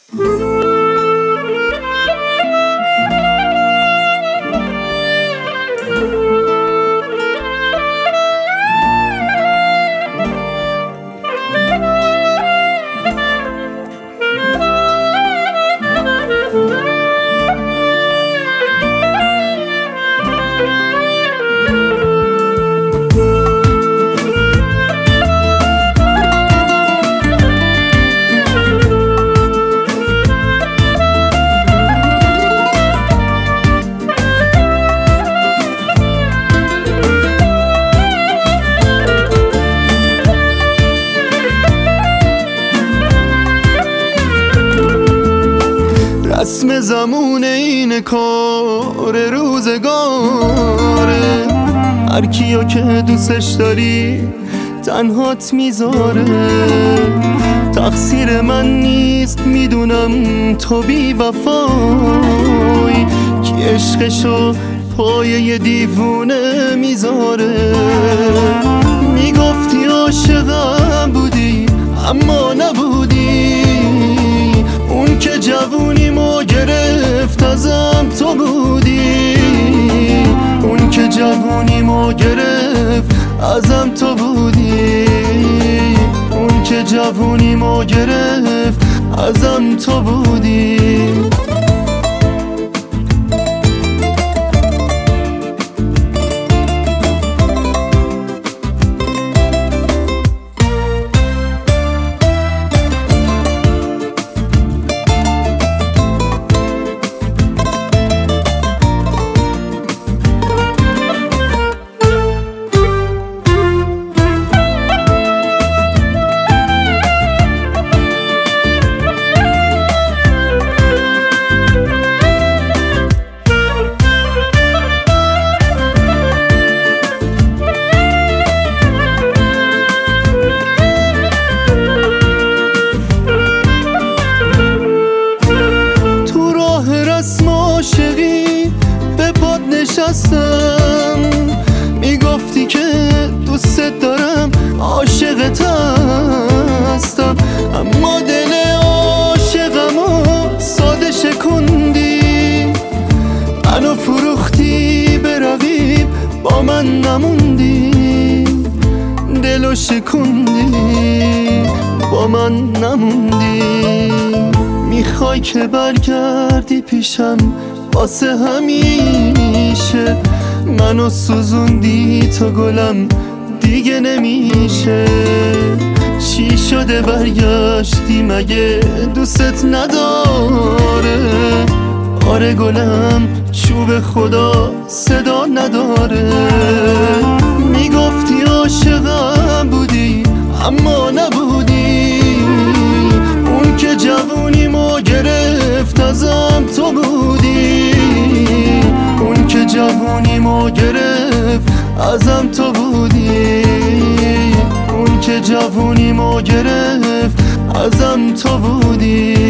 رسم زمون این کار روزگاره، هر کیو که دوستش داری تنهات میذاره. تقصیر من نیست میدونم تو بی وفایی، کی عشقشو پای یه دیوونه میذاره. میگفتی عاشقم بودی اما نبودی، اون که جوونیمو گرفت ازم تو بودی، اون که جوونیمو گرفت ازم تو بودی، اون که جوونیمو گرفت ازم تو بودی. عاشقی به پات نشستم، میگفتی که دوست دارم عاشقت هستم، اما دل عاشقمو ساده شکوندی، منو فروختی به رقیب با من نموندی، دلو شکوندی با من نموندی. میخوای که برگردی پیشم واسه همیشه، منو سوزوندی تا گلم دیگه نمیشه. چی شده برگشتی مگه دوست نداره؟ آره گلم چوب خدا صدا نداره. میگفتی عاشقم بودی اما نبودی، اون که جوونیمو گرفت ازم تو بودی، اون که جوونیمو گرفت ازم تو بودی، اون که جوونیمو گرفت ازم تو بودی.